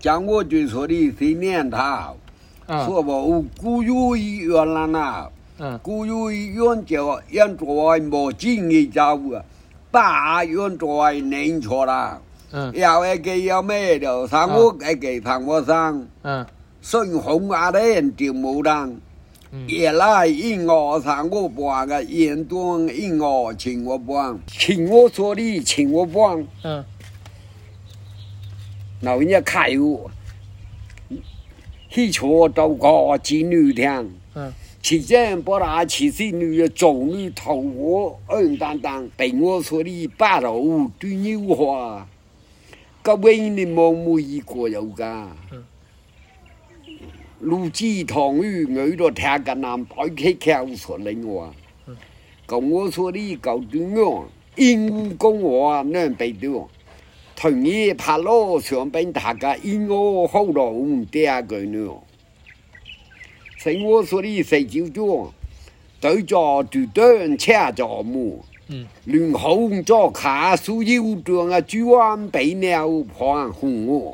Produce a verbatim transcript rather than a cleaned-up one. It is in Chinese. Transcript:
讲我就说的谁念他，说我古有医院了呐，古有医院叫院做没经验家务，把院做能错了，要一个要没的，上我一个上我上，顺红啊的人就没当。夜来因我上我帮个严冬因我请我帮，请我说的请我帮。嗯，老人家看我，一撮到个金女天。嗯，其间把那七十女的终于头我硬当当，被我说的八路对牛话，个为你盲目一个有噶。嗯。路基堂语我都听个南北开口说另外，跟我说的搞对我，因无公话能被丢，同意拍落上边大家因我好了我第二个呢，所以我说的谁就做，对着对等恰着么，连红着卡所有装啊，居然被鸟破红我。